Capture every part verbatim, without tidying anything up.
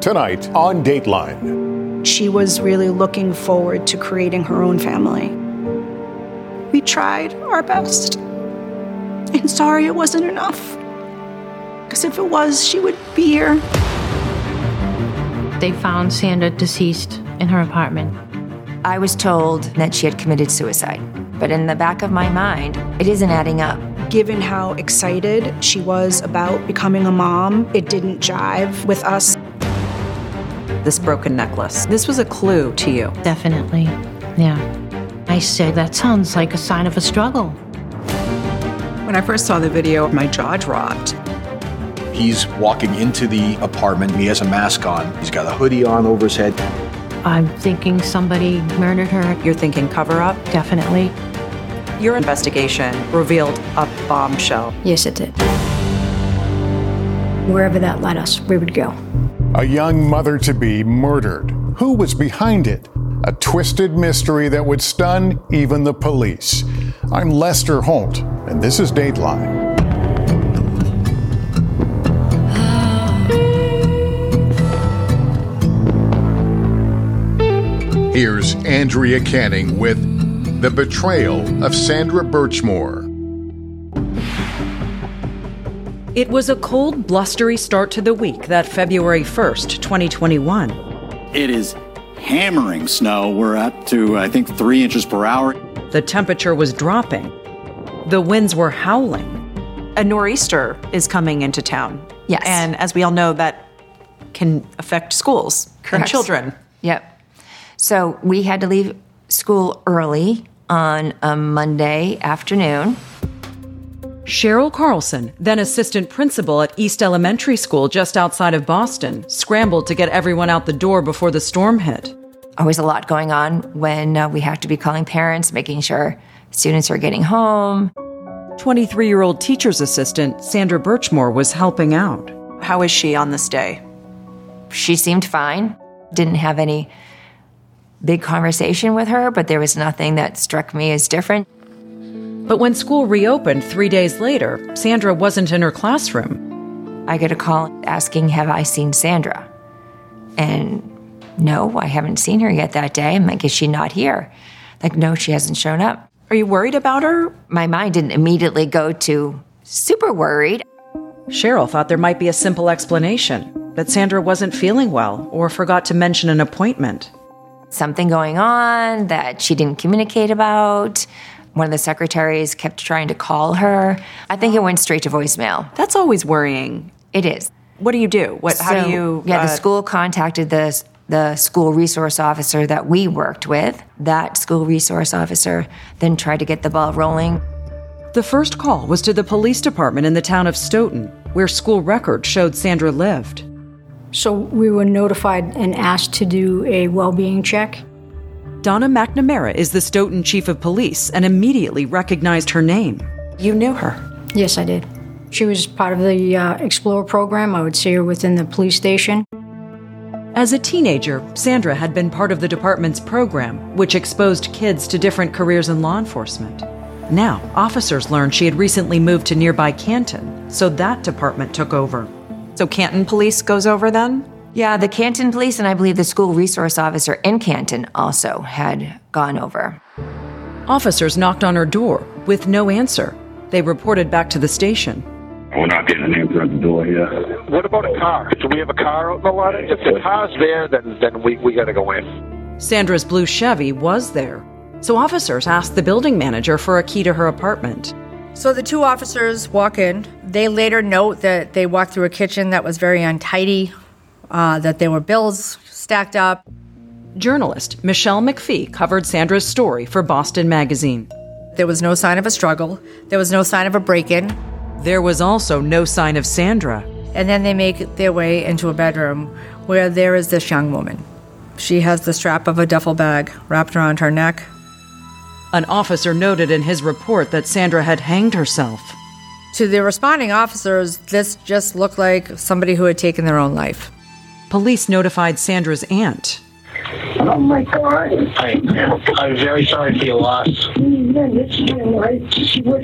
tonight on Dateline. She was really looking forward to creating her own family. We tried our best. And sorry it wasn't enough. Because if it was, she would be here. They found Sandra deceased in her apartment. I was told that she had committed suicide. But in the back of my mind, it isn't adding up. Given how excited she was about becoming a mom, it didn't jive with us. This broken necklace, this was a clue to you. Definitely, yeah. I said, that sounds like a sign of a struggle. When I first saw the video, my jaw dropped. He's walking into the apartment. He has a mask on. He's got a hoodie on over his head. I'm thinking somebody murdered her. You're thinking cover-up? Definitely. Your investigation revealed a bombshell. Yes, it did. Wherever that led us, we would go. A young mother-to-be murdered. Who was behind it? A twisted mystery that would stun even the police. I'm Lester Holt, and this is Dateline. Here's Andrea Canning with The Betrayal of Sandra Birchmore. It was a cold, blustery start to the week that February first, twenty twenty-one. It is hammering snow. We're up to, I think, three inches per hour. The temperature was dropping. The winds were howling. A nor'easter is coming into town. Yes. And as we all know, that can affect schools Correct. and children. Yep. So we had to leave school early on a Monday afternoon. Cheryl Carlson, then assistant principal at East Elementary School just outside of Boston, scrambled to get everyone out the door before the storm hit. Always a lot going on when uh, we have to be calling parents, making sure students are getting home. twenty-three-year-old teacher's assistant Sandra Birchmore was helping out. How is she on this day? She seemed fine. Didn't have any big conversation with her, but there was nothing that struck me as different. But when school reopened three days later, Sandra wasn't in her classroom. I get a call asking, have I seen Sandra? And no, I haven't seen her yet that day. I'm like, is she not here? Like, no, she hasn't shown up. Are you worried about her? My mind didn't immediately go to super worried. Cheryl thought there might be a simple explanation, that Sandra wasn't feeling well or forgot to mention an appointment. Something going on that she didn't communicate about. One of the secretaries kept trying to call her. I think it went straight to voicemail. That's always worrying. It is. What do you do? What? So, how do you... Yeah, uh, the school contacted the, the school resource officer that we worked with. That school resource officer then tried to get the ball rolling. The first call was to the police department in the town of Stoughton, where school records showed Sandra lived. So we were notified and asked to do a well-being check. Donna McNamara is the Stoughton chief of police and immediately recognized her name. You knew her? Yes, I did. She was part of the uh, Explorer program. I would see her within the police station. As a teenager, Sandra had been part of the department's program, which exposed kids to different careers in law enforcement. Now, officers learned she had recently moved to nearby Canton, so that department took over. So Canton Police goes over then? Yeah, the Canton Police and I believe the school resource officer in Canton also had gone over. Officers knocked on her door with no answer. They reported back to the station. We're not getting an answer at the door here. What about a car? Do we have a car out in the lot? If the car's there, then, then we, we got to go in. Sandra's blue Chevy was there. So officers asked the building manager for a key to her apartment. So the two officers walk in. They later note that they walked through a kitchen that was very untidy, uh, that there were bills stacked up. Journalist Michelle McPhee covered Sandra's story for Boston Magazine. There was no sign of a struggle. There was no sign of a break-in. There was also no sign of Sandra. And then they make their way into a bedroom where there is this young woman. She has the strap of a duffel bag wrapped around her neck. An officer noted in his report that Sandra had hanged herself. To the responding officers, this just looked like somebody who had taken their own life. Police notified Sandra's aunt. Oh my God. I, I'm very sorry for your loss. It's my life. She would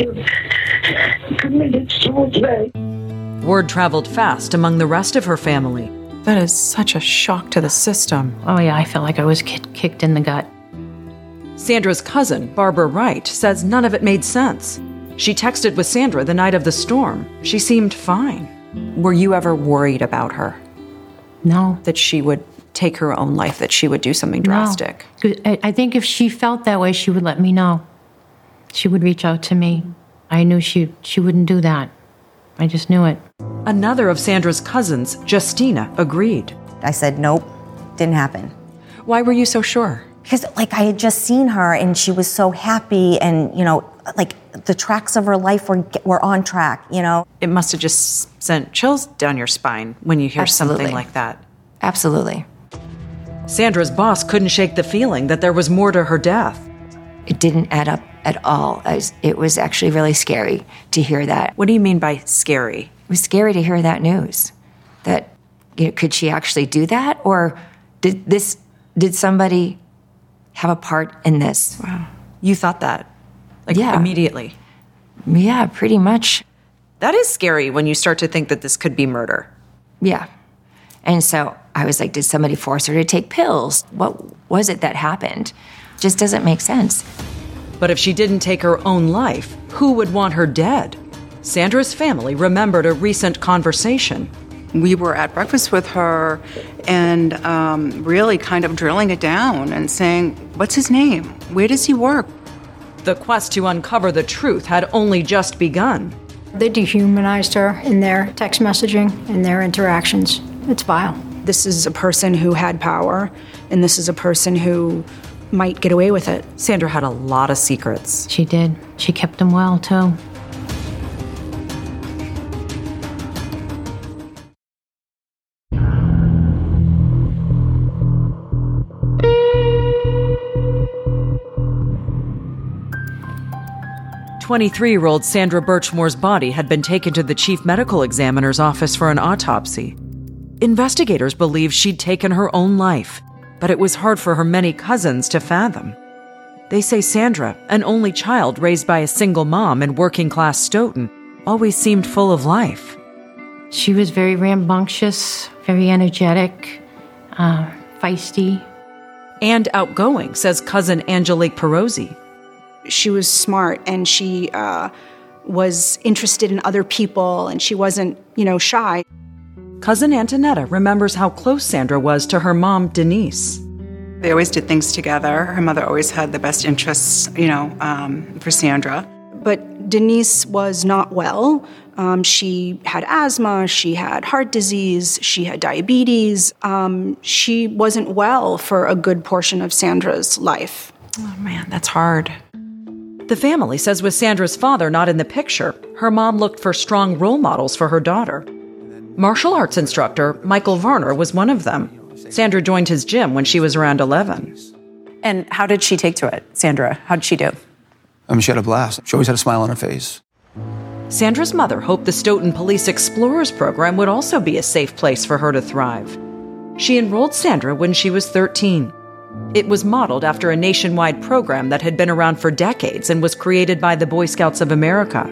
have committed suicide. Word traveled fast among the rest of her family. That is such a shock to the system. Oh, yeah, I felt like I was ki- kicked in the gut. Sandra's cousin, Barbara Wright, says none of it made sense. She texted with Sandra the night of the storm. She seemed fine. Were you ever worried about her? No. That she would take her own life, that she would do something drastic? No. I, I think if she felt that way, she would let me know. She would reach out to me. I knew she she wouldn't do that. I just knew it. Another of Sandra's cousins, Justina, agreed. I said, nope, didn't happen. Why were you so sure? Because, like, I had just seen her and she was so happy and, you know, like, the tracks of her life were were on track, you know? It must have just sent chills down your spine when you hear Absolutely. something like that. Absolutely. Sandra's boss couldn't shake the feeling that there was more to her death. It didn't add up at all. I was, it was actually really scary to hear that. What do you mean by scary? It was scary to hear that news. That, you know, could she actually do that? Or did this, did somebody have a part in this? Wow. You thought that? Like, yeah. Immediately? Yeah, pretty much. That is scary when you start to think that this could be murder. Yeah. And so I was like, did somebody force her to take pills? What was it that happened? Just doesn't make sense. But if she didn't take her own life, who would want her dead? Sandra's family remembered a recent conversation. We were at breakfast with her and um, really kind of drilling it down and saying, what's his name? Where does he work? The quest to uncover the truth had only just begun. They dehumanized her in their text messaging, in their interactions. It's vile. This is a person who had power, and this is a person who might get away with it. Sandra had a lot of secrets. She did. She kept them well, too. twenty-three-year-old Sandra Birchmore's body had been taken to the chief medical examiner's office for an autopsy. Investigators believed she'd taken her own life, but it was hard for her many cousins to fathom. They say Sandra, an only child raised by a single mom in working-class Stoughton, always seemed full of life. She was very rambunctious, very energetic, uh, feisty. And outgoing, says cousin Angelique Perosi. She was smart, and she uh, was interested in other people, and she wasn't, you know, shy. Cousin Antonetta remembers how close Sandra was to her mom, Denise. They always did things together. Her mother always had the best interests, you know, um, for Sandra. But Denise was not well. Um, she had asthma, she had heart disease, she had diabetes. Um, she wasn't well for a good portion of Sandra's life. Oh, man, that's hard. The family says with Sandra's father not in the picture, her mom looked for strong role models for her daughter. Martial arts instructor Michael Varner was one of them. Sandra joined his gym when she was around eleven. And how did she take to it, Sandra? How did she do? I mean, she had a blast. She always had a smile on her face. Sandra's mother hoped the Stoughton Police Explorers program would also be a safe place for her to thrive. She enrolled Sandra when she was thirteen. It was modeled after a nationwide program that had been around for decades and was created by the Boy Scouts of America.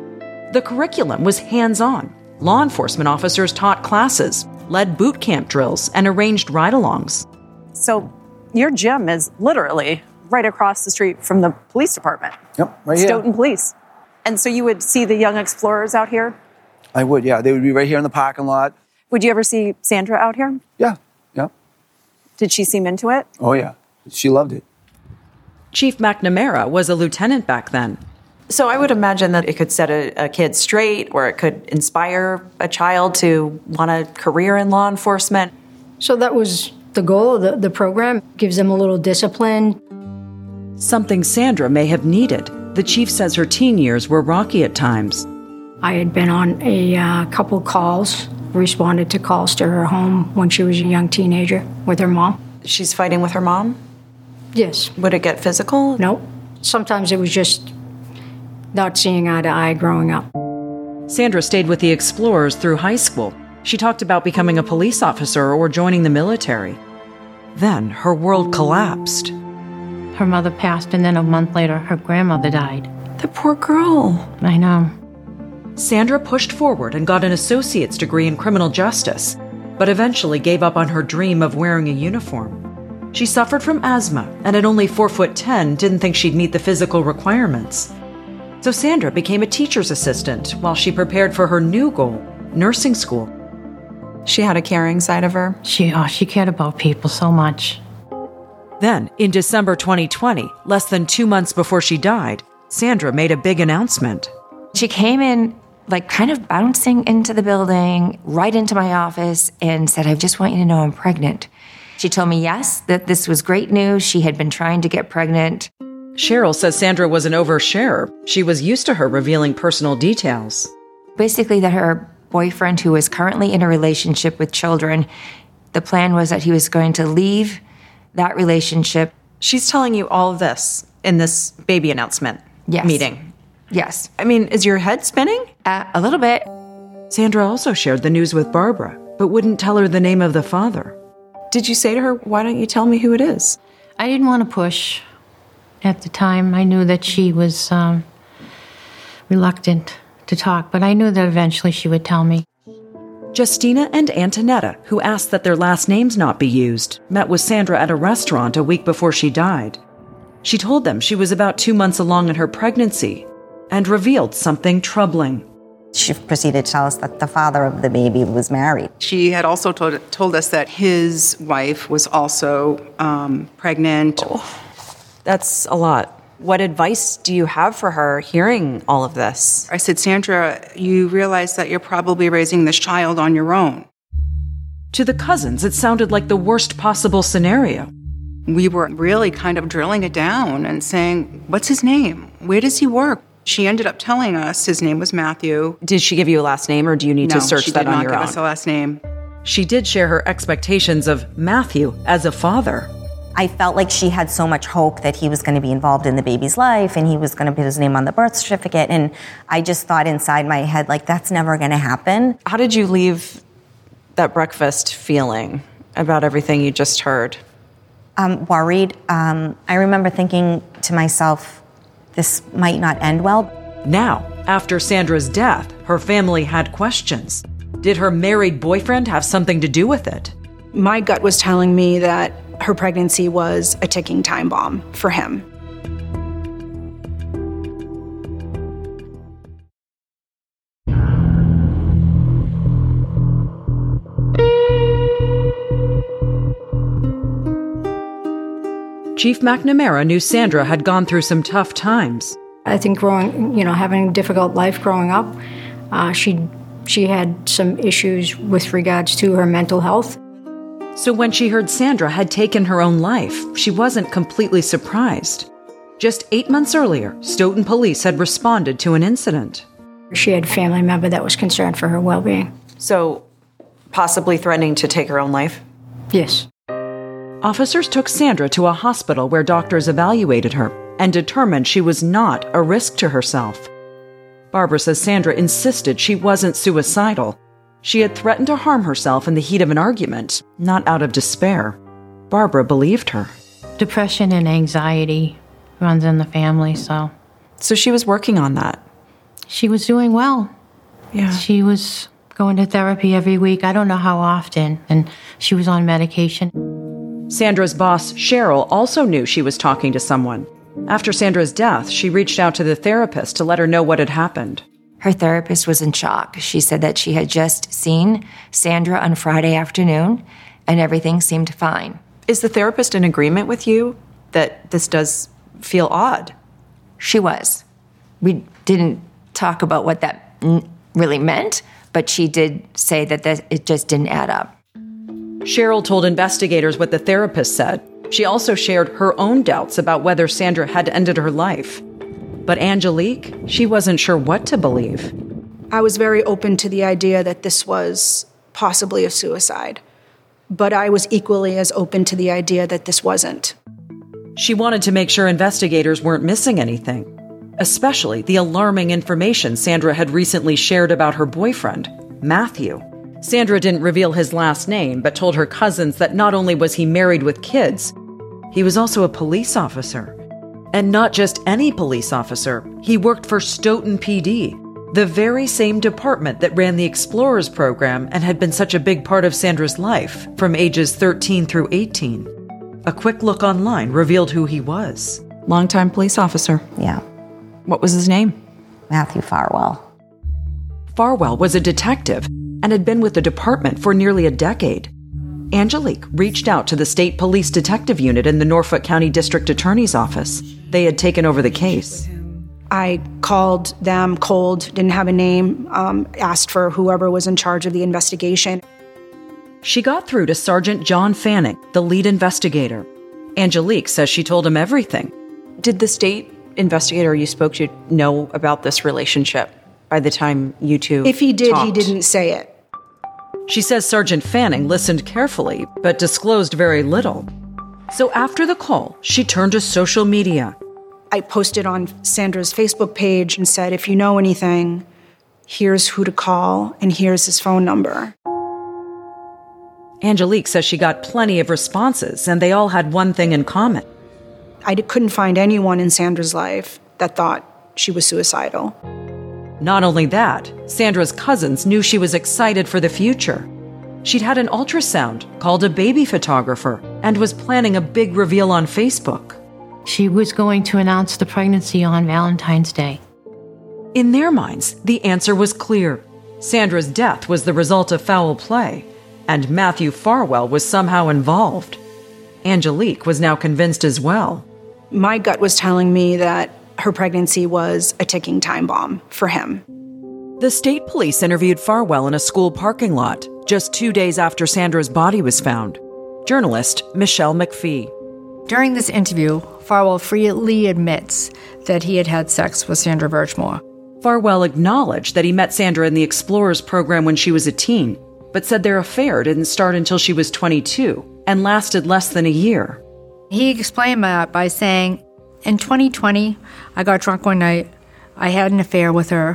The curriculum was hands-on. Law enforcement officers taught classes, led boot camp drills, and arranged ride-alongs. So your gym is literally right across the street from the police department. Yep, right here. Stoughton Police. And so you would see the young explorers out here? I would, yeah. They would be right here in the parking lot. Would you ever see Sandra out here? Yeah, yeah. Did she seem into it? Oh, yeah. She loved it. Chief McNamara was a lieutenant back then. So I would imagine that it could set a, a kid straight, or it could inspire a child to want a career in law enforcement. So that was the goal of the, the program. Gives them a little discipline. Something Sandra may have needed. The chief says her teen years were rocky at times. I had been on a uh, couple calls, responded to calls to her home when she was a young teenager with her mom. She's fighting with her mom? Yes. Would it get physical? No. Sometimes it was just not seeing eye to eye growing up. Sandra stayed with the Explorers through high school. She talked about becoming a police officer or joining the military. Then her world collapsed. Her mother passed, and then a month later, her grandmother died. The poor girl. I know. Sandra pushed forward and got an associate's degree in criminal justice. but eventually gave up on her dream of wearing a uniform. She suffered from asthma, and at only four foot ten, didn't think she'd meet the physical requirements. So Sandra became a teacher's assistant while she prepared for her new goal, nursing school. She had a caring side of her. She, oh, she cared about people so much. Then, in December twenty twenty, less than two months before she died, Sandra made a big announcement. She came in, like, kind of bouncing into the building, right into my office, and said, I just want you to know I'm pregnant. She told me, yes, that this was great news. She had been trying to get pregnant. Cheryl says Sandra was an oversharer. She was used to her revealing personal details. Basically, that her boyfriend, who was currently in a relationship with children, the plan was that he was going to leave that relationship. She's telling you all of this in this baby announcement Yes. meeting. Yes. I mean, is your head spinning? Uh, a little bit. Sandra also shared the news with Barbara, but wouldn't tell her the name of the father. Did you say to her, why don't you tell me who it is? I didn't want to push. At the time, I knew that she was um, reluctant to talk, but I knew that eventually she would tell me. Justina and Antonetta, who asked that their last names not be used, met with Sandra at a restaurant a week before she died. She told them she was about two months along in her pregnancy and revealed something troubling. She proceeded to tell us that the father of the baby was married. She had also told, told us that his wife was also um, pregnant. Oh, that's a lot. What advice do you have for her hearing all of this? I said, Sandra, you realize that you're probably raising this child on your own. To the cousins, it sounded like the worst possible scenario. We were really kind of drilling it down and saying, what's his name? Where does he work? She ended up telling us his name was Matthew. Did she give you a last name, or do you need no, to search that on your own? she did not give us a last name. She did share her expectations of Matthew as a father. I felt like she had so much hope that he was going to be involved in the baby's life and he was going to put his name on the birth certificate. And I just thought inside my head, like, that's never going to happen. How did you leave that breakfast feeling about everything you just heard? Um, worried. Um, I remember thinking to myself, this might not end well. Now, after Sandra's death, her family had questions. Did her married boyfriend have something to do with it? My gut was telling me that her pregnancy was a ticking time bomb for him. Chief McNamara knew Sandra had gone through some tough times. I think growing, you know, having a difficult life growing up, uh, she she had some issues with regards to her mental health. So when she heard Sandra had taken her own life, she wasn't completely surprised. Just eight months earlier, Stoughton police had responded to an incident. She had a family member that was concerned for her well-being. So, possibly threatening to take her own life? Yes. Officers took Sandra to a hospital where doctors evaluated her and determined she was not a risk to herself. Barbara says Sandra insisted she wasn't suicidal. She had threatened to harm herself in the heat of an argument, not out of despair. Barbara believed her. Depression and anxiety runs in the family, so. So she was working on that? She was doing well. Yeah. She was going to therapy every week. I don't know how often, and she was on medication. Sandra's boss, Cheryl, also knew she was talking to someone. After Sandra's death, she reached out to the therapist to let her know what had happened. Her therapist was in shock. She said that she had just seen Sandra on Friday afternoon, and everything seemed fine. Is the therapist in agreement with you that this does feel odd? She was. We didn't talk about what that really meant, but she did say that it just didn't add up. Cheryl told investigators what the therapist said. She also shared her own doubts about whether Sandra had ended her life. But Angelique, she wasn't sure what to believe. I was very open to the idea that this was possibly a suicide, but I was equally as open to the idea that this wasn't. She wanted to make sure investigators weren't missing anything, especially the alarming information Sandra had recently shared about her boyfriend, Matthew. Sandra didn't reveal his last name, but told her cousins that not only was he married with kids, he was also a police officer. And not just any police officer. He worked for Stoughton P D, the very same department that ran the Explorers program and had been such a big part of Sandra's life from ages thirteen through eighteen. A quick look online revealed who he was. Longtime police officer. Yeah. What was his name? Matthew Farwell. Farwell was a detective and had been with the department for nearly a decade. Angelique reached out to the state police detective unit in the Norfolk County District Attorney's Office. They had taken over the case. I called them cold, didn't have a name, um, asked for whoever was in charge of the investigation. She got through to Sergeant John Fanning, the lead investigator. Angelique says she told him everything. Did the state investigator you spoke to know about this relationship by the time you two If he did, talked? he didn't say it. She says Sergeant Fanning listened carefully, but disclosed very little. So after the call, she turned to social media. I posted on Sandra's Facebook page and said, if you know anything, here's who to call and here's his phone number. Angelique says she got plenty of responses, and they all had one thing in common. I couldn't find anyone in Sandra's life that thought she was suicidal. Not only that, Sandra's cousins knew she was excited for the future. She'd had an ultrasound, called a baby photographer, and was planning a big reveal on Facebook. She was going to announce the pregnancy on Valentine's Day. In their minds, the answer was clear. Sandra's death was the result of foul play, and Matthew Farwell was somehow involved. Angelique was now convinced as well. My gut was telling me that her pregnancy was a ticking time bomb for him. The state police interviewed Farwell in a school parking lot just two days after Sandra's body was found. Journalist Michelle McPhee. During this interview, Farwell freely admits that he had had sex with Sandra Birchmore. Farwell acknowledged that he met Sandra in the Explorers program when she was a teen, but said their affair didn't start until she was twenty-two and lasted less than a year. He explained that by saying, in twenty twenty, I got drunk one night. I had an affair with her.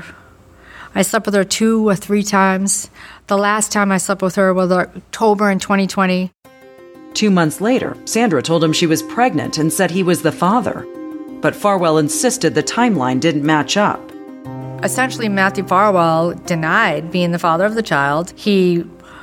I slept with her two or three times. The last time I slept with her was October in twenty twenty. Two months later, Sandra told him she was pregnant and said he was the father. But Farwell insisted the timeline didn't match up. Essentially, Matthew Farwell denied being the father of the child. He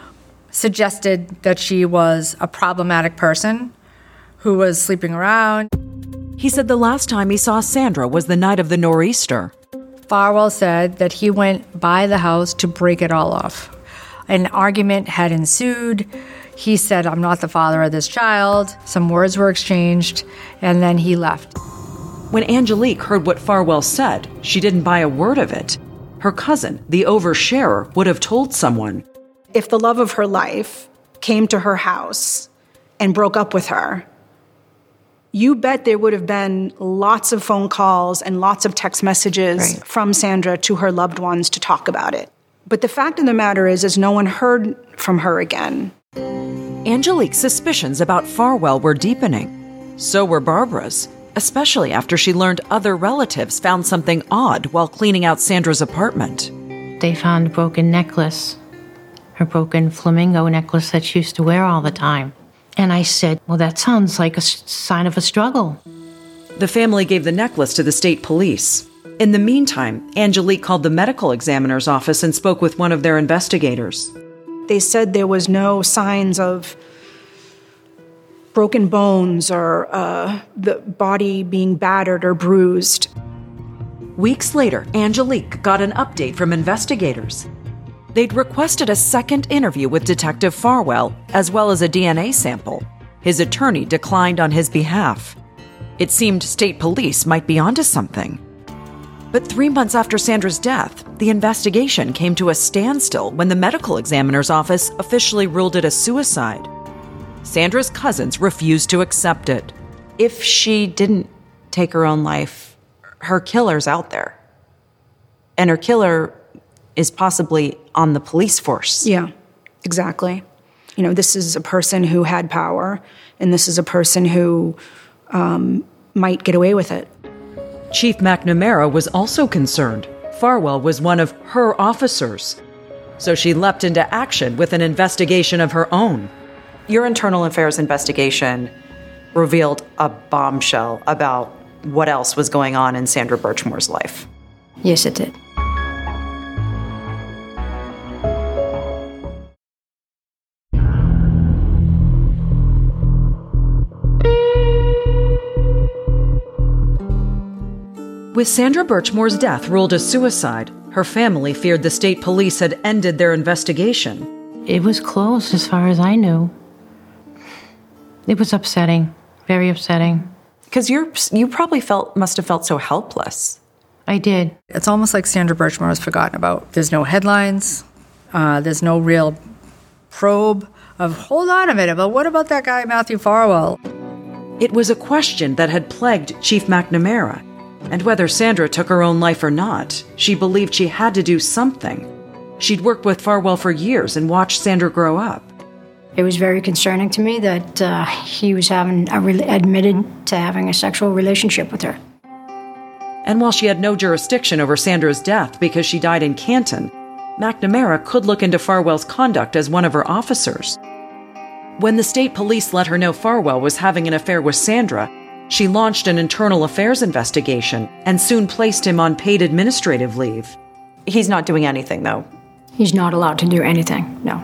suggested that she was a problematic person who was sleeping around. He said the last time he saw Sandra was the night of the nor'easter. Farwell said that he went by the house to break it all off. An argument had ensued. He said, I'm not the father of this child. Some words were exchanged, and then he left. When Angelique heard what Farwell said, she didn't buy a word of it. Her cousin, the oversharer, would have told someone. If the love of her life came to her house and broke up with her, you bet there would have been lots of phone calls and lots of text messages right. from Sandra to her loved ones to talk about it. But the fact of the matter is, is no one heard from her again. Angelique's suspicions about Farwell were deepening. So were Barbara's, especially after she learned other relatives found something odd while cleaning out Sandra's apartment. They found a broken necklace, her broken flamingo necklace that she used to wear all the time. And I said, well, that sounds like a sign of a struggle. The family gave the necklace to the state police. In the meantime, Angelique called the medical examiner's office and spoke with one of their investigators. They said there was no signs of broken bones or uh, the body being battered or bruised. Weeks later, Angelique got an update from investigators. They'd requested a second interview with Detective Farwell, as well as a D N A sample. His attorney declined on his behalf. It seemed state police might be onto something. But three months after Sandra's death, the investigation came to a standstill when the medical examiner's office officially ruled it a suicide. Sandra's cousins refused to accept it. If she didn't take her own life, her killer's out there. And her killer is possibly on the police force. Yeah, exactly. You know, this is a person who had power, and this is a person who um, might get away with it. Chief McNamara was also concerned. Farwell was one of her officers. So she leapt into action with an investigation of her own. Your internal affairs investigation revealed a bombshell about what else was going on in Sandra Birchmore's life. Yes, it did. With Sandra Birchmore's death ruled as suicide, her family feared the state police had ended their investigation. It was closed as far as I knew. It was upsetting, very upsetting. Because you're you probably felt must have felt so helpless. I did. It's almost like Sandra Birchmore was forgotten about. There's no headlines. Uh, there's no real probe of, hold on a minute, but what about that guy Matthew Farwell? It was a question that had plagued Chief McNamara. And whether Sandra took her own life or not, she believed she had to do something. She'd worked with Farwell for years and watched Sandra grow up. It was very concerning to me that uh, he was having a re- admitted to having a sexual relationship with her. And while she had no jurisdiction over Sandra's death because she died in Canton, McNamara could look into Farwell's conduct as one of her officers. When the state police let her know Farwell was having an affair with Sandra, she launched an internal affairs investigation and soon placed him on paid administrative leave. He's not doing anything, though. He's not allowed to do anything, no.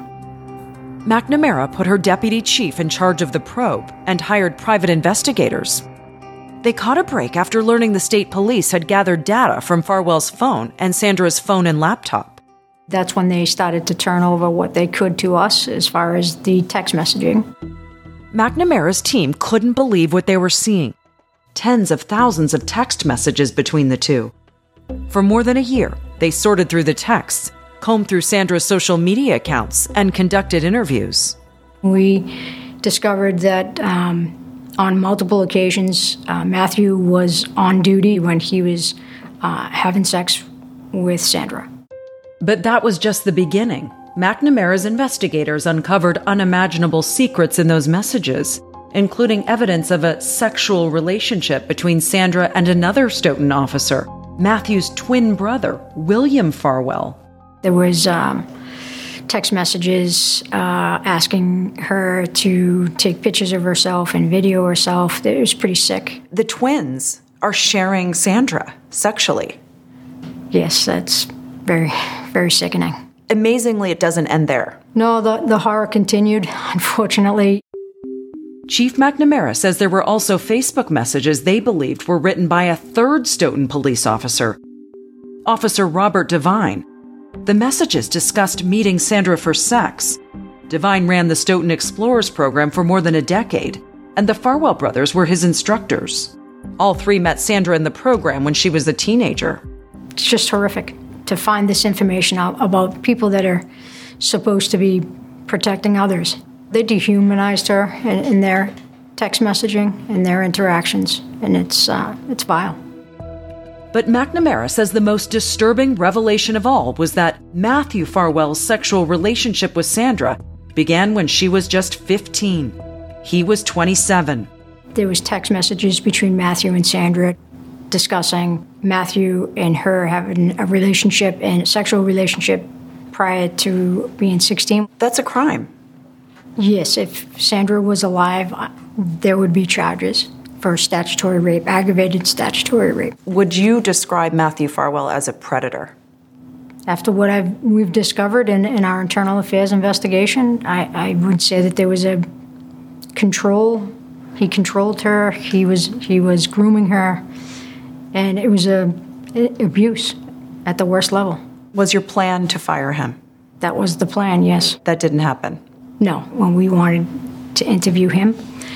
McNamara put her deputy chief in charge of the probe and hired private investigators. They caught a break after learning the state police had gathered data from Farwell's phone and Sandra's phone and laptop. That's when they started to turn over what they could to us as far as the text messaging. McNamara's team couldn't believe what they were seeing. Tens of thousands of text messages between the two. For more than a year, they sorted through the texts, combed through Sandra's social media accounts, and conducted interviews. We discovered that um, on multiple occasions, uh, Matthew was on duty when he was uh, having sex with Sandra. But that was just the beginning. McNamara's investigators uncovered unimaginable secrets in those messages, including evidence of a sexual relationship between Sandra and another Stoughton officer, Matthew's twin brother, William Farwell. There was um, text messages uh, asking her to take pictures of herself and video herself. It was pretty sick. The twins are sharing Sandra sexually. Yes, that's very, very sickening. Amazingly, it doesn't end there. No, the, the horror continued, unfortunately. Chief McNamara says there were also Facebook messages they believed were written by a third Stoughton police officer, Officer Robert Devine. The messages discussed meeting Sandra for sex. Devine ran the Stoughton Explorers program for more than a decade, and the Farwell brothers were his instructors. All three met Sandra in the program when she was a teenager. It's just horrific to find this information out about people that are supposed to be protecting others. They dehumanized her in, in their text messaging and their interactions, and it's uh, it's vile. But McNamara says the most disturbing revelation of all was that Matthew Farwell's sexual relationship with Sandra began when she was just fifteen. He was twenty-seven. There was text messages between Matthew and Sandra discussing Matthew and her having a relationship and a sexual relationship prior to being sixteen. That's a crime. Yes, if Sandra was alive, there would be charges for statutory rape, aggravated statutory rape. Would you describe Matthew Farwell as a predator? After what I've, we've discovered in, in our internal affairs investigation, I, I would say that there was a control. He controlled her. He was he was grooming her, and it was a, a abuse at the worst level. Was your plan to fire him? That was the plan. Yes. That didn't happen. No. When we wanted to interview him,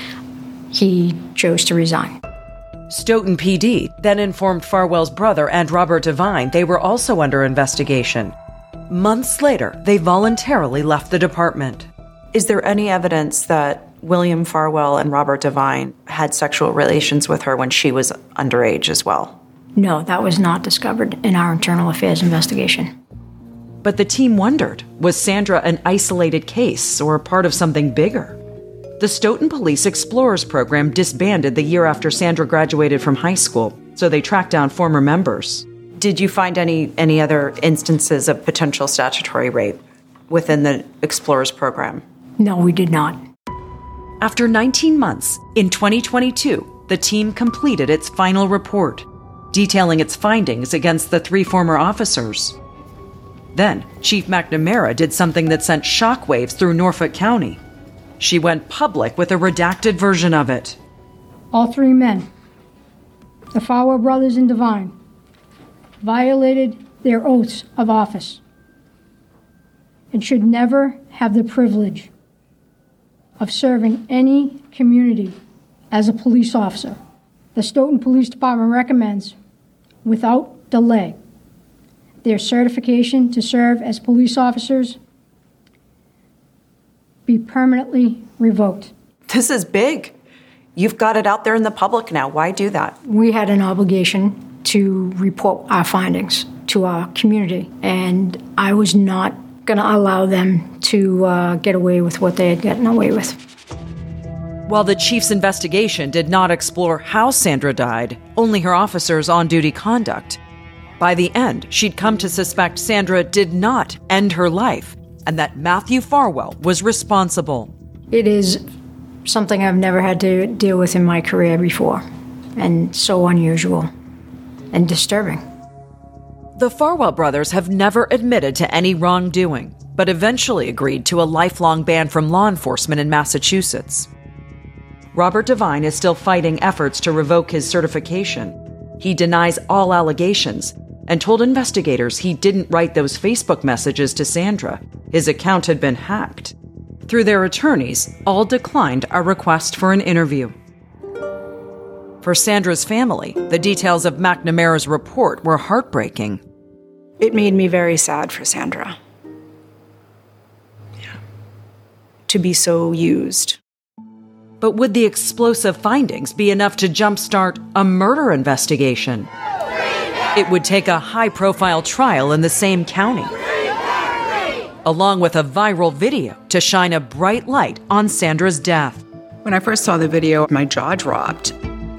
he chose to resign. Stoughton P D then informed Farwell's brother and Robert Devine they were also under investigation. Months later, they voluntarily left the department. Is there any evidence that William Farwell and Robert Devine had sexual relations with her when she was underage as well? No, that was not discovered in our internal affairs investigation. But the team wondered, was Sandra an isolated case or part of something bigger? The Stoughton Police Explorers program disbanded the year after Sandra graduated from high school, so they tracked down former members. Did you find any, any other instances of potential statutory rape within the Explorers program? No, we did not. After nineteen months, in twenty twenty-two, the team completed its final report, detailing its findings against the three former officers. Then, Chief McNamara did something that sent shockwaves through Norfolk County. She went public with a redacted version of it. All three men, the Farwell brothers and Devine, violated their oaths of office and should never have the privilege of serving any community as a police officer. The Stoughton Police Department recommends, without delay, their certification to serve as police officers be permanently revoked. This is big. You've got it out there in the public now. Why do that? We had an obligation to report our findings to our community, and I was not going to allow them to uh, get away with what they had gotten away with. While the chief's investigation did not explore how Sandra died, only her officers' on-duty conduct, by the end, she'd come to suspect Sandra did not end her life and that Matthew Farwell was responsible. It is something I've never had to deal with in my career before, and so unusual and disturbing. The Farwell brothers have never admitted to any wrongdoing, but eventually agreed to a lifelong ban from law enforcement in Massachusetts. Robert Devine is still fighting efforts to revoke his certification. He denies all allegations and told investigators he didn't write those Facebook messages to Sandra. His account had been hacked. Through their attorneys, all declined our request for an interview. For Sandra's family, the details of McNamara's report were heartbreaking. It made me very sad for Sandra. Yeah. To be so used. But would the explosive findings be enough to jumpstart a murder investigation? It would take a high-profile trial in the same county, along with a viral video to shine a bright light on Sandra's death. When I first saw the video, my jaw dropped.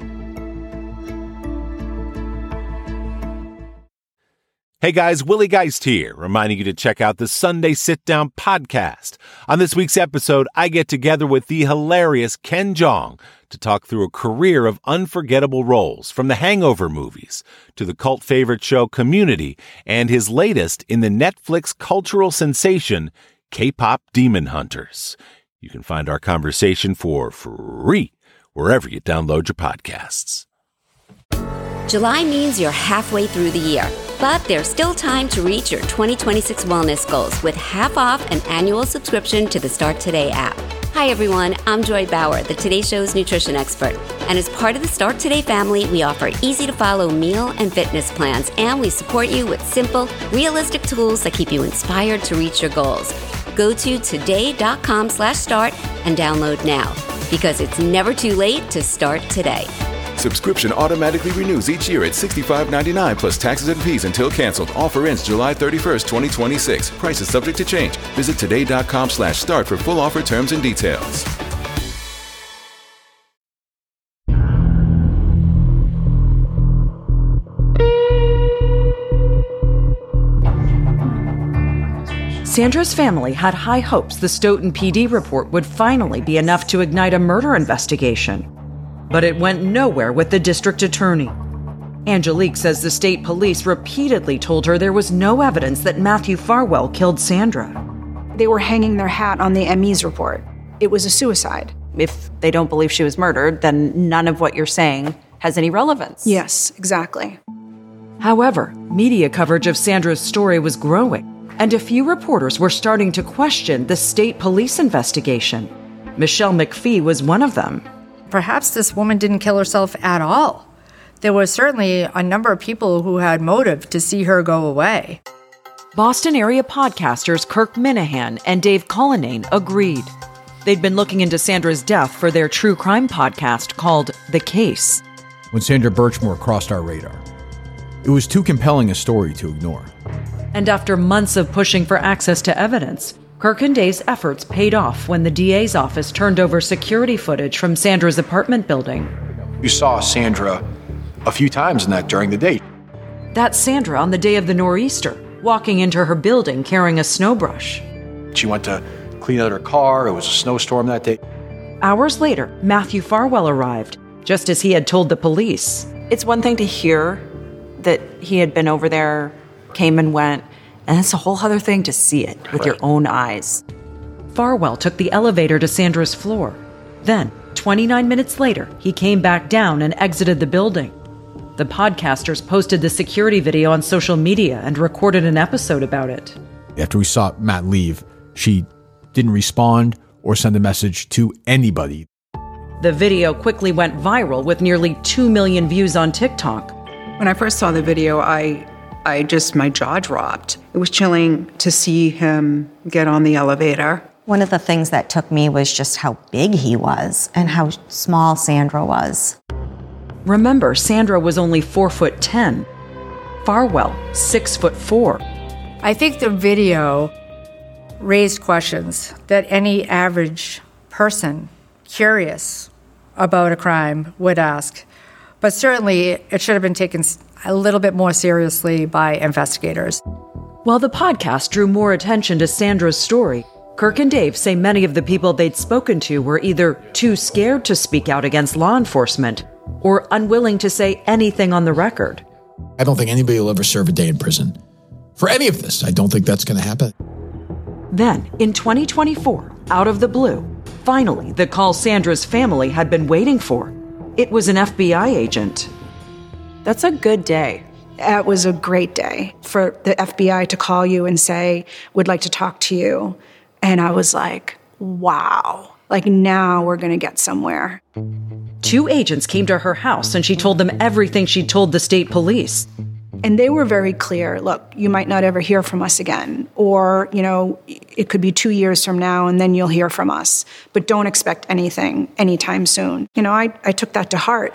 Hey guys, Willie Geist here, reminding you to check out the Sunday Sit Down podcast. On this week's episode, I get together with the hilarious Ken Jeong to talk through a career of unforgettable roles, from the Hangover movies to the cult favorite show Community and his latest in the Netflix cultural sensation, K-pop Demon Hunters. You can find our conversation for free wherever you download your podcasts. July means you're halfway through the year, but there's still time to reach your twenty twenty-six wellness goals with half off an annual subscription to the Start Today app. Hi everyone, I'm Joy Bauer, the Today Show's nutrition expert. And as part of the Start Today family, we offer easy-to-follow meal and fitness plans, and we support you with simple, realistic tools that keep you inspired to reach your goals. Go to today.com slash start and download now, because it's never too late to start today. Subscription automatically renews each year at sixty-five ninety-nine plus taxes and fees until canceled. Offer ends July thirty-first, twenty twenty-six. Price is subject to change. Visit today.com slash start for full offer terms and details. Sandra's family had high hopes the Stoughton P D report would finally be enough to ignite a murder investigation. But it went nowhere with the district attorney. Angelique says the state police repeatedly told her there was no evidence that Matthew Farwell killed Sandra. They were hanging their hat on the M E's report. It was a suicide. If they don't believe she was murdered, then none of what you're saying has any relevance. Yes, exactly. However, media coverage of Sandra's story was growing, and a few reporters were starting to question the state police investigation. Michelle McPhee was one of them. Perhaps this woman didn't kill herself at all. There was certainly a number of people who had motive to see her go away. Boston area podcasters Kirk Minahan and Dave Cullinane agreed. They'd been looking into Sandra's death for their true crime podcast called The Case. When Sandra Birchmore crossed our radar, it was too compelling a story to ignore. And after months of pushing for access to evidence, Kirk and Dave's efforts paid off when the D A's office turned over security footage from Sandra's apartment building. You saw Sandra a few times in that during the day. That's Sandra on the day of the nor'easter, walking into her building carrying a snow brush. She went to clean out her car. It was a snowstorm that day. Hours later, Matthew Farwell arrived, just as he had told the police. It's one thing to hear that he had been over there, came and went, and it's a whole other thing to see it with right. your own eyes. Farwell took the elevator to Sandra's floor. Then, twenty-nine minutes later, he came back down and exited the building. The podcasters posted the security video on social media and recorded an episode about it. After we saw Matt leave, she didn't respond or send a message to anybody. The video quickly went viral with nearly two million views on TikTok. When I first saw the video, I I just, my jaw dropped. It was chilling to see him get on the elevator. One of the things that took me was just how big he was and how small Sandra was. Remember, Sandra was only four foot ten. Farwell, six foot four. I think the video raised questions that any average person curious about a crime would ask. But certainly, it should have been taken a little bit more seriously by investigators. While the podcast drew more attention to Sandra's story, Kirk and Dave say many of the people they'd spoken to were either too scared to speak out against law enforcement or unwilling to say anything on the record. I don't think anybody will ever serve a day in prison for any of this. I don't think that's going to happen. Then, in twenty twenty-four, out of the blue, finally, the call Sandra's family had been waiting for. It was an F B I agent. That's a good day. It was a great day for the F B I to call you and say, would like to talk to you. And I was like, wow, like now we're going to get somewhere. Two agents came to her house and she told them everything she told the state police. And they were very clear, look, you might not ever hear from us again. Or, you know, it could be two years from now and then you'll hear from us. But don't expect anything anytime soon. You know, I, I took that to heart.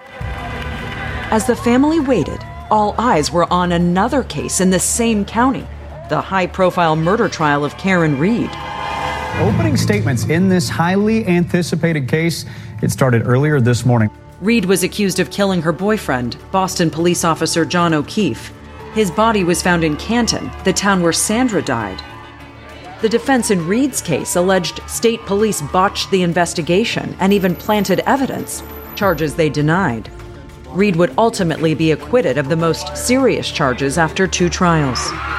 As the family waited, all eyes were on another case in the same county, the high-profile murder trial of Karen Reed. Opening statements in this highly anticipated case. It started earlier this morning. Reed was accused of killing her boyfriend, Boston police officer John O'Keefe. His body was found in Canton, the town where Sandra died. The defense in Reed's case alleged state police botched the investigation and even planted evidence, charges they denied. Reed would ultimately be acquitted of the most serious charges after two trials.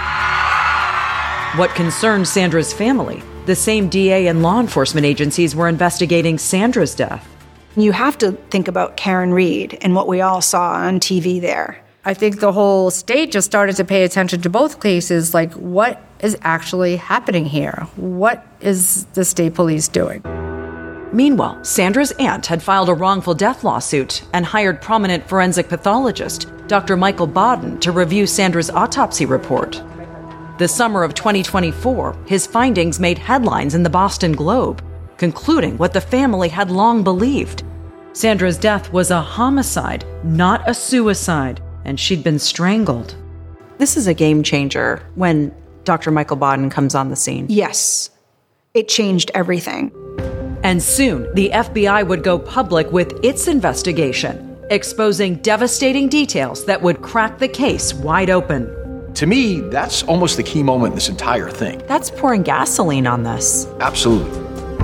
What concerned Sandra's family? The same D A and law enforcement agencies were investigating Sandra's death. You have to think about Karen Reed and what we all saw on T V there. I think the whole state just started to pay attention to both cases, like what is actually happening here? What is the state police doing? Meanwhile, Sandra's aunt had filed a wrongful death lawsuit and hired prominent forensic pathologist, Doctor Michael Baden, to review Sandra's autopsy report. The summer of twenty twenty-four, his findings made headlines in the Boston Globe, concluding what the family had long believed. Sandra's death was a homicide, not a suicide, and she'd been strangled. This is a game changer when Doctor Michael Baden comes on the scene. Yes, it changed everything. And soon, the F B I would go public with its investigation, exposing devastating details that would crack the case wide open. To me, that's almost the key moment in this entire thing. That's pouring gasoline on this. Absolutely.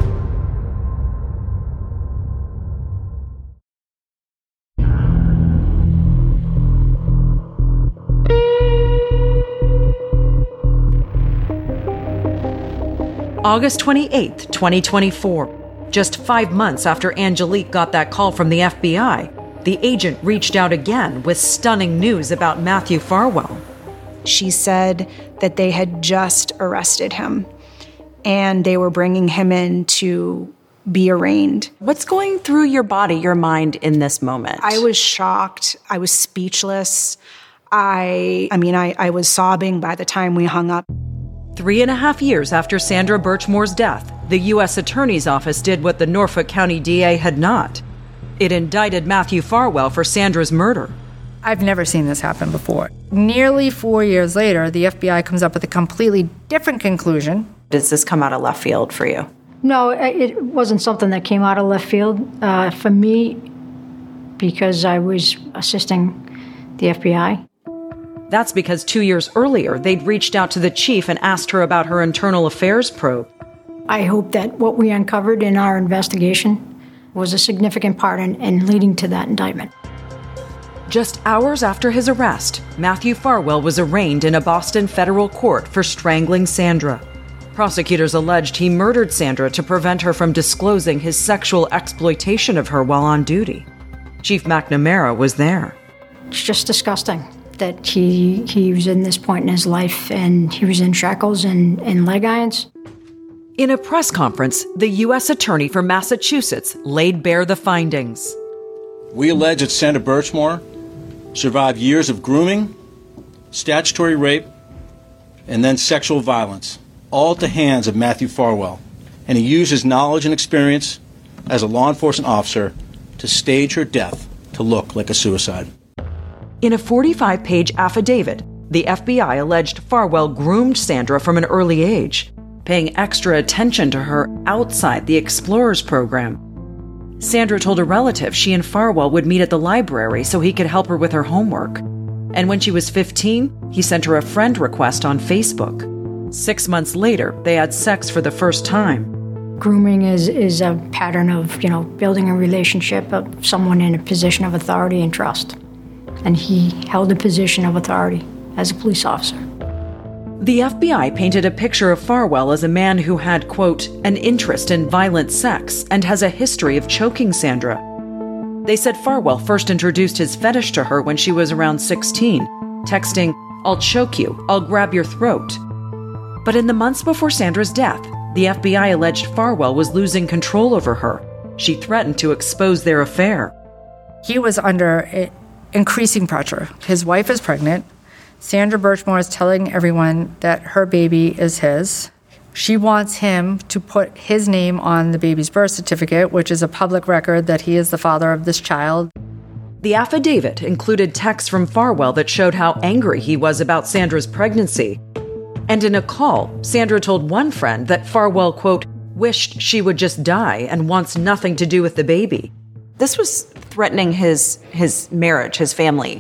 August twenty-eighth, twenty twenty-four. Just five months after Angelique got that call from the F B I, the agent reached out again with stunning news about Matthew Farwell. She said that they had just arrested him and they were bringing him in to be arraigned. What's going through your body, your mind in this moment? I was shocked. I was speechless. I, I mean, I, I was sobbing by the time we hung up. Three and a half years after Sandra Birchmore's death, the U S Attorney's Office did what the Norfolk County D A had not. It indicted Matthew Farwell for Sandra's murder. I've never seen this happen before. Nearly four years later, the F B I comes up with a completely different conclusion. Does this come out of left field for you? No, it wasn't something that came out of left field uh, for me because I was assisting the F B I. That's because two years earlier, they'd reached out to the chief and asked her about her internal affairs probe. I hope that what we uncovered in our investigation was a significant part in, in leading to that indictment. Just hours after his arrest, Matthew Farwell was arraigned in a Boston federal court for strangling Sandra. Prosecutors alleged he murdered Sandra to prevent her from disclosing his sexual exploitation of her while on duty. Chief McNamara was there. It's just disgusting that he he was in this point in his life and he was in shackles and, and leg irons. In a press conference, the U S Attorney for Massachusetts laid bare the findings. We allege that Sandra Birchmore survived years of grooming, statutory rape, and then sexual violence, all at the hands of Matthew Farwell. And he used his knowledge and experience as a law enforcement officer to stage her death to look like a suicide. In a forty-five page affidavit, the F B I alleged Farwell groomed Sandra from an early age, paying extra attention to her outside the Explorers program. Sandra told a relative she and Farwell would meet at the library so he could help her with her homework. And when she was fifteen, he sent her a friend request on Facebook. Six months later, they had sex for the first time. Grooming is, is a pattern of, you know, building a relationship of someone in a position of authority and trust. And he held a position of authority as a police officer. The F B I painted a picture of Farwell as a man who had, quote, an interest in violent sex and has a history of choking Sandra. They said Farwell first introduced his fetish to her when she was around sixteen, texting, "I'll choke you, I'll grab your throat." But in the months before Sandra's death, the F B I alleged Farwell was losing control over her. She threatened to expose their affair. He was under increasing pressure. His wife is pregnant. Sandra Birchmore is telling everyone that her baby is his. She wants him to put his name on the baby's birth certificate, which is a public record that he is the father of this child. The affidavit included texts from Farwell that showed how angry he was about Sandra's pregnancy. And in a call, Sandra told one friend that Farwell, quote, wished she would just die and wants nothing to do with the baby. This was threatening his his marriage, his family,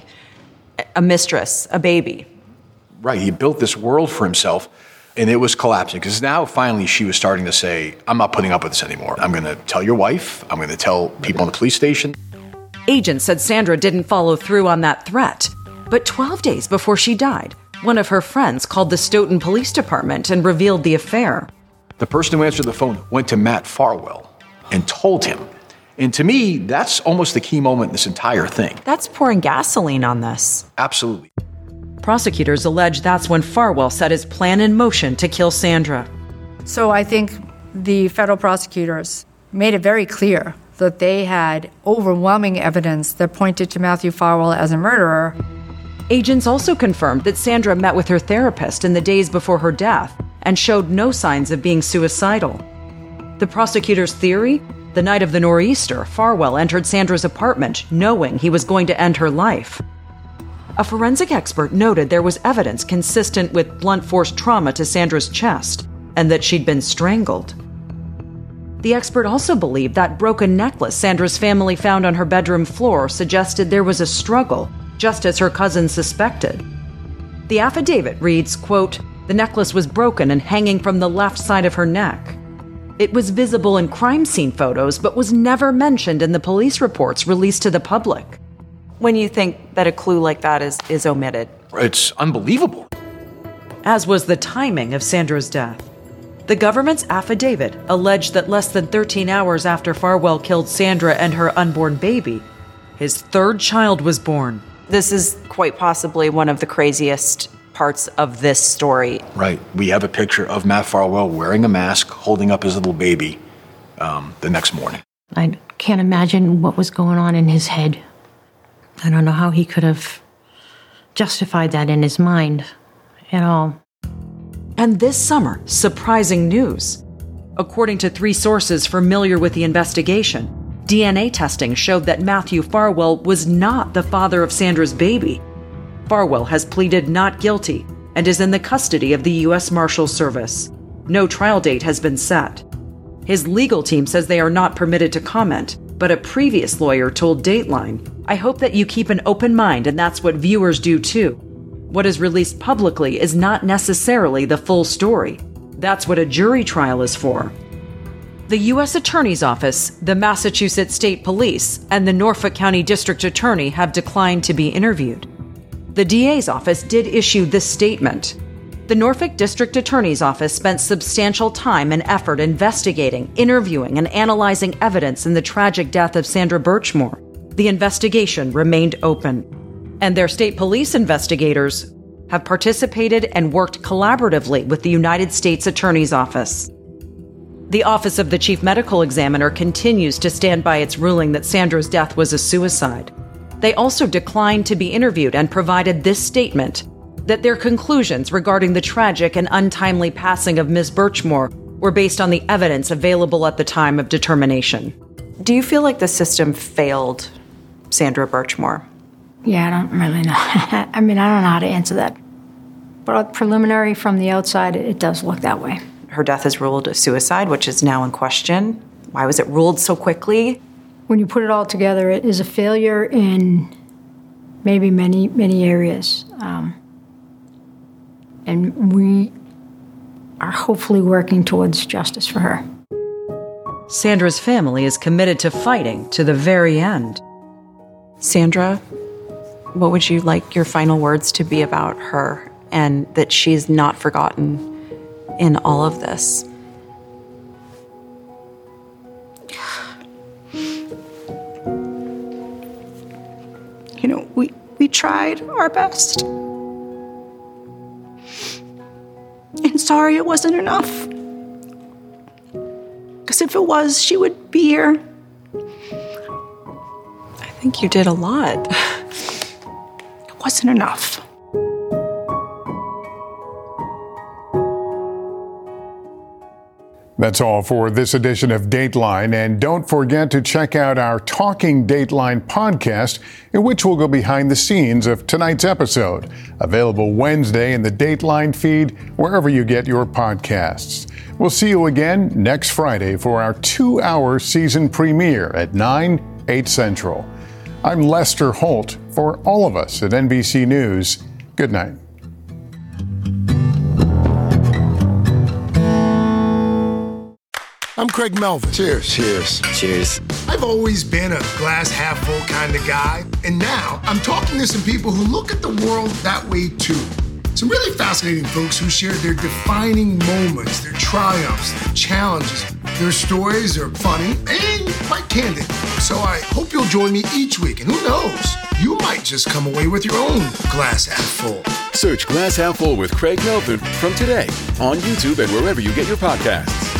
a mistress, a baby. Right, he built this world for himself, and it was collapsing, because now finally she was starting to say, I'm not putting up with this anymore. I'm going to tell your wife. I'm going to tell people in the police station. Agents said Sandra didn't follow through on that threat. But twelve days before she died, one of her friends called the Stoughton Police Department and revealed the affair. The person who answered the phone went to Matt Farwell and told him. And to me, that's almost the key moment in this entire thing. That's pouring gasoline on this. Absolutely. Prosecutors allege that's when Farwell set his plan in motion to kill Sandra. So I think the federal prosecutors made it very clear that they had overwhelming evidence that pointed to Matthew Farwell as a murderer. Agents also confirmed that Sandra met with her therapist in the days before her death and showed no signs of being suicidal. The prosecutor's theory? The night of the nor'easter, Farwell entered Sandra's apartment knowing he was going to end her life. A forensic expert noted there was evidence consistent with blunt force trauma to Sandra's chest and that she'd been strangled. The expert also believed that broken necklace Sandra's family found on her bedroom floor suggested there was a struggle, just as her cousin suspected. The affidavit reads, quote, the necklace was broken and hanging from the left side of her neck. It was visible in crime scene photos, but was never mentioned in the police reports released to the public. When you think that a clue like that is, is omitted. It's unbelievable. As was the timing of Sandra's death. The government's affidavit alleged that less than thirteen hours after Farwell killed Sandra and her unborn baby, his third child was born. This is quite possibly one of the craziest parts of this story. Right. We have a picture of Matt Farwell wearing a mask, holding up his little baby um, the next morning. I can't imagine what was going on in his head. I don't know how he could have justified that in his mind at all. And this summer, surprising news. According to three sources familiar with the investigation, D N A testing showed that Matthew Farwell was not the father of Sandra's baby. Farwell has pleaded not guilty and is in the custody of the U S Marshals Service. No trial date has been set. His legal team says they are not permitted to comment, but a previous lawyer told Dateline, I hope that you keep an open mind and that's what viewers do too. What is released publicly is not necessarily the full story. That's what a jury trial is for. The U S Attorney's Office, the Massachusetts State Police, and the Norfolk County District Attorney have declined to be interviewed. The D A's office did issue this statement. The Norfolk District Attorney's Office spent substantial time and effort investigating, interviewing, and analyzing evidence in the tragic death of Sandra Birchmore. The investigation remained open. And their state police investigators have participated and worked collaboratively with the United States Attorney's Office. The Office of the Chief Medical Examiner continues to stand by its ruling that Sandra's death was a suicide. They also declined to be interviewed and provided this statement that their conclusions regarding the tragic and untimely passing of Miz Birchmore were based on the evidence available at the time of determination. Do you feel like the system failed Sandra Birchmore? Yeah, I don't really know. I mean, I don't know how to answer that. But preliminary from the outside, it does look that way. Her death is ruled a suicide, which is now in question. Why was it ruled so quickly? When you put it all together, it is a failure in maybe many, many areas. Um, and we are hopefully working towards justice for her. Sandra's family is committed to fighting to the very end. Sandra, what would you like your final words to be about her and that she's not forgotten in all of this? You know, we, we tried our best. And sorry it wasn't enough. Because if it was, she would be here. I think you did a lot. It wasn't enough. That's all for this edition of Dateline, and don't forget to check out our Talking Dateline podcast, in which we'll go behind the scenes of tonight's episode, available Wednesday in the Dateline feed, wherever you get your podcasts. We'll see you again next Friday for our two-hour season premiere at nine, eight Central. I'm Lester Holt. For all of us at N B C News, good night. I'm Craig Melvin. Cheers. Cheers. Cheers. I've always been a glass half full kind of guy, and now I'm talking to some people who look at the world that way too. Some really fascinating folks who share their defining moments, their triumphs, their challenges. Their stories are funny and quite candid. So I hope you'll join me each week, and who knows, you might just come away with your own glass half full. Search Glass Half Full with Craig Melvin from today on YouTube and wherever you get your podcasts.